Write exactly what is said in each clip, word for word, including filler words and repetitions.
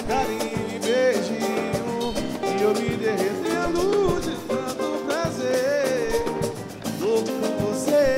carinho e beijinho, e eu me derretendo de tanto prazer. Louco por você,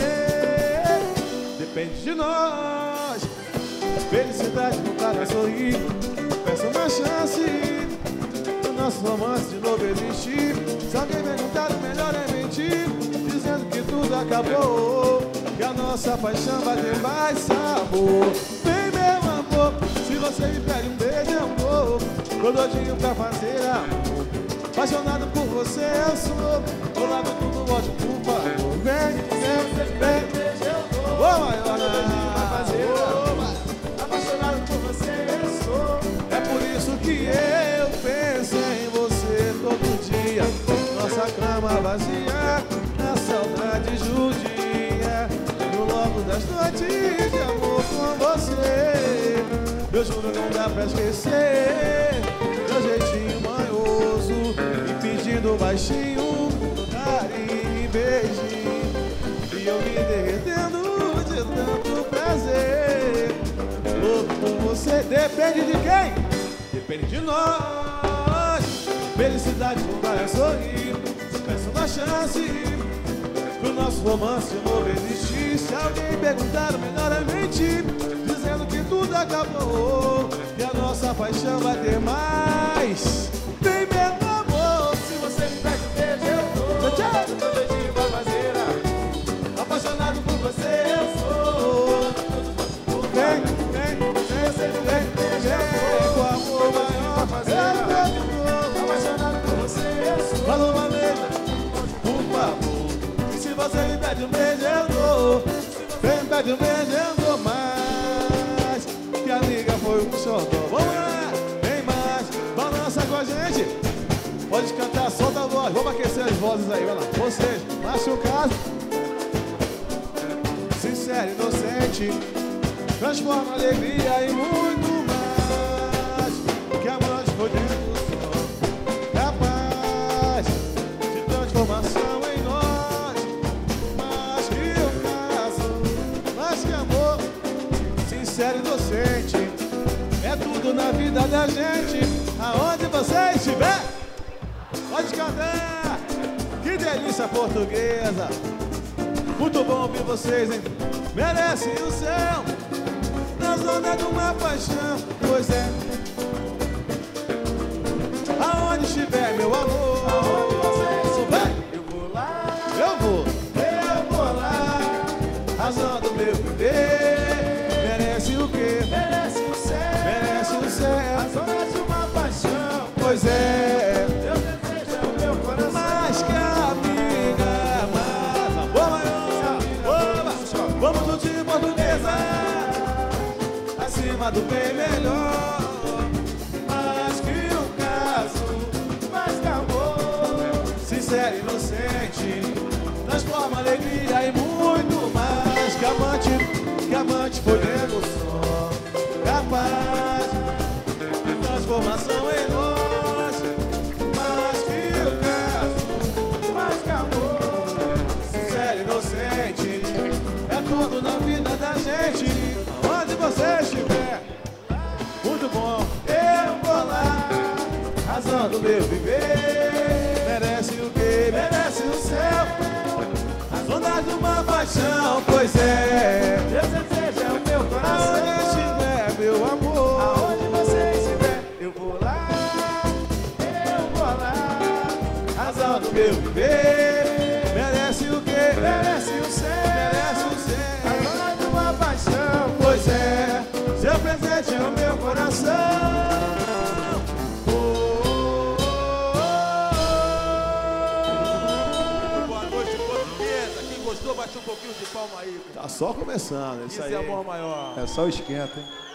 depende de nós. Felicidade no cara sorrir, peço uma chance do nosso romance de novo existir. Se alguém perguntar, o melhor é mentir, dizendo que tudo acabou, que a nossa paixão vai ter mais sabor. Vem meu amor, se você me pede um beijo eu vou, tô doidinho pra fazer amor. Apaixonado por você eu sou, tô largo tudo ódio por favor. Vem, vem, vem, ô Maiona, apaixonado por você eu sou. É por isso que eu penso em você todo dia. Nossa cama vazia, na saudade judia, no logo das noites de amor com você. Eu juro não dá pra esquecer meu jeitinho manhoso, me pedindo baixinho, carinho e beijinho, e eu me derretendo de tanto prazer. Louco por você, depende de quem? Depende de nós. Felicidade não vai sorrir, peço uma chance pro nosso romance de novo existir. Se alguém perguntar, o melhor é mentir, dizendo que tudo acabou, que a nossa paixão vai ter mais. Vem meu amor, se você me pede um beijo eu dou, eu tô doidinho pra fazer amor. Apaixonado por você eu sou. Vem, vem, vem, vem, vem, vem, com amor maior fazer amor. Apaixonado por você eu sou. Fala uma vez, por favor. E se você me pede um beijo eu dou, vem, pede um beijo eu dou mais. Que a liga foi um xodó. Vamos lá, vem mais, balança com a gente. Pode cantar, solta a voz, vamos aquecer as vozes aí, vai lá. Vocês, machucados, sincero, inocente, transforma alegria em muito mais. Que amante foi dentro do sol, capaz de transformação em nós. Mais que um caso, mais que amor, sincero, inocente, é tudo na vida da gente. Aonde você estiver, pode cantar. Que delícia portuguesa, muito bom ouvir vocês, hein? Merece o céu na zona de uma paixão, pois é. Aonde estiver, meu amor, aonde você estiver, eu vou lá, eu vou, eu vou lá. Razão do meu viver, merece o quê? Merece o céu, merece o céu. A zona de uma paixão, pois é. Eu desejo o meu coração, mais que a amiga, mais amor maior. Vamos curtir portuguesa, acima do bem melhor. Mais que um caso, mais que amor, sincero, inocente, transforma alegria em muito mais. Que amante, que amante foi dentro do som, capaz de transformação em nós. Mais que um caso, mais que amor, sincero, inocente, é tudo na vida da gente. Onde você estiver, muito bom, eu vou lá. Razão do meu viver, merece o quê? Merece o céu. As ondas de uma paixão, pois é. Deus deseja o meu coração. Aonde estiver, meu amor, aonde você estiver, eu vou lá, eu vou lá. Razão do meu viver, merece o quê? Merece o céu, merece o céu. As ondas de uma paixão, pois é. Seu presente é o meu coração. Gostou? Bate um pouquinho de palma aí. Tá só começando, isso aí. Esse é amor maior. É só o esquenta, hein?